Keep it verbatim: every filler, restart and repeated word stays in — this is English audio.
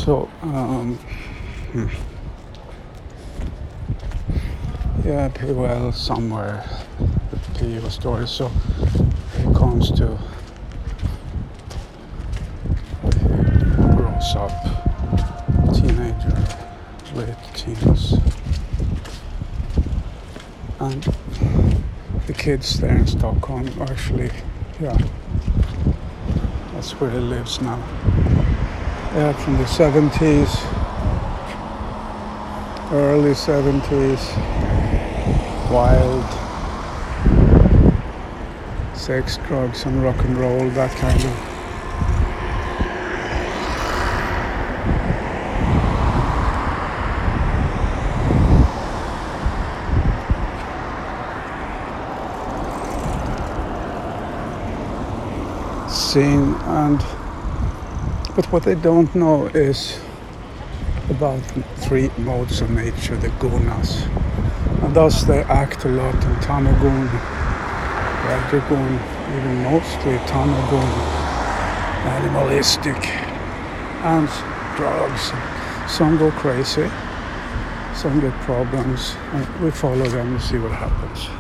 So, um, hmm. yeah, P O L somewhere, the P O story. So he comes to, he grows up, teenager, late teens, and the kids there in Stockholm actually, yeah, that's where he lives now. Yeah, from the seventies, early seventies, wild, sex, drugs, and rock and roll, that kind of. Scene. And but what they don't know is about the three modes of nature, the gunas, and thus they act a lot in tamagun, rajagun, even mostly tamagun, animalistic, and drugs. Some go crazy, some get problems, and we follow them and see what happens.